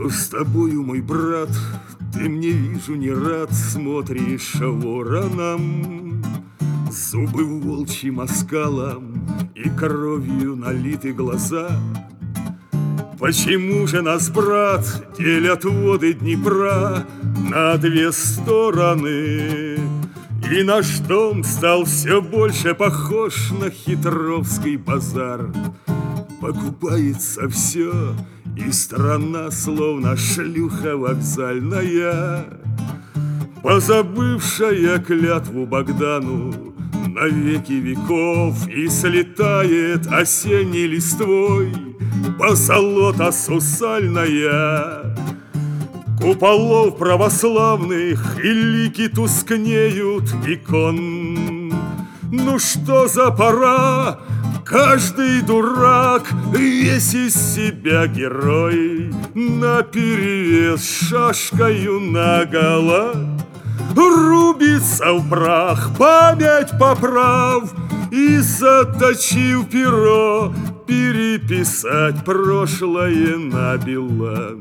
Что с тобою, мой брат, ты мне, вижу, не рад, смотришь вороном. Зубы волчьим оскалом и кровью налиты глаза. Почему же нас, брат, делят воды Днепра на две стороны? И наш дом стал все больше похож на хитровский базар. Покупается все, и страна словно шлюха вокзальная, позабывшая клятву Богдану на веки веков, и слетает осенней листвой позолота сусальная. Куполов православных и лики тускнеют икон. Ну что за пора? Каждый дурак, весь из себя герой, наперевес шашкою наголо рубится в прах, память поправ и, заточив перо, переписать прошлое набело.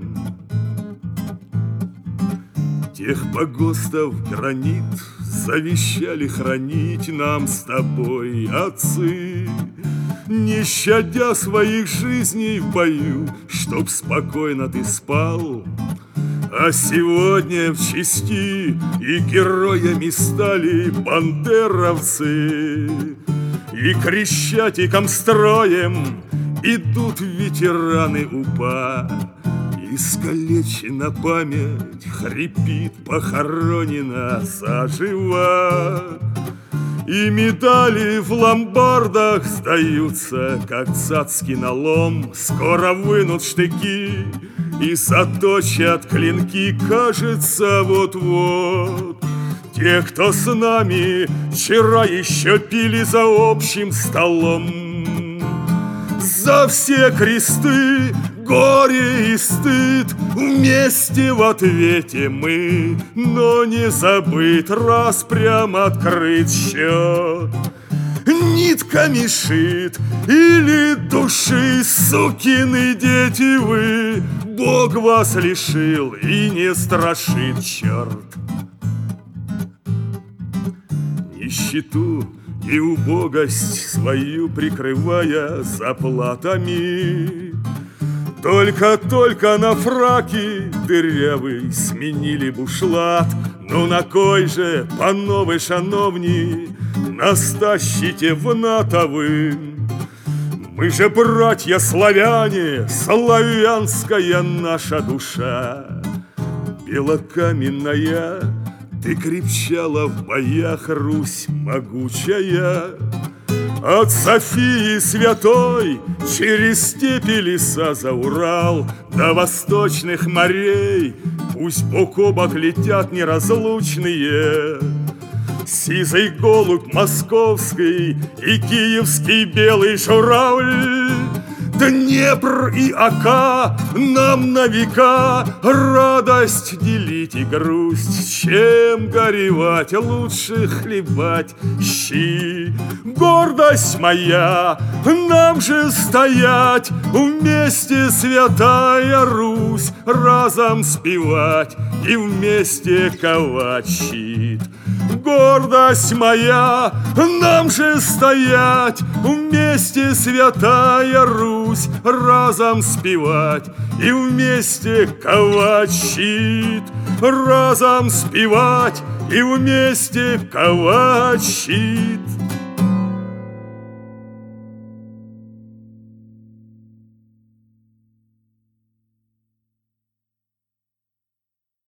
Тех погостов гранит завещали хранить нам с тобой отцы, не щадя своих жизней в бою, чтоб спокойно ты спал. А сегодня в чести и героями стали бандеровцы, и крещатиком строем идут ветераны УПА. Искалечена память, хрипит похоронена заживо, и медали в ломбардах сдаются, как цацки на лом. Скоро вынут штыки и заточат клинки, кажется, вот-вот. Те, кто с нами вчера еще пили за общим столом, за все кресты, горе и стыд вместе в ответе мы, но не забыт раз прямо открыт счет. Нитками шит или души, сукины дети вы, Бог вас лишил и не страшит черт. Нищету и убогость свою прикрывая заплатами, только на фраки дырявый сменили бушлат. Ну на кой же, панове шановні, настащите в натовым? Мы же братья славяне, славянская наша душа. Белокаменная, ты крепчала в боях, Русь могучая. От Софии Святой через степи леса за Урал до восточных морей пусть бок о бок летят неразлучные. Сизый голубь московский и киевский белый журавль, Днепр и Ока нам на века радость делить и грусть. Чем горевать, лучше хлебать щи. Гордость моя, нам же стоять вместе, святая Русь, разом спевать и вместе ковать щит. Гордость моя, нам же стоять вместе, святая Русь, разом спевать и вместе ковать щит. Разом спевать и вместе ковать щит.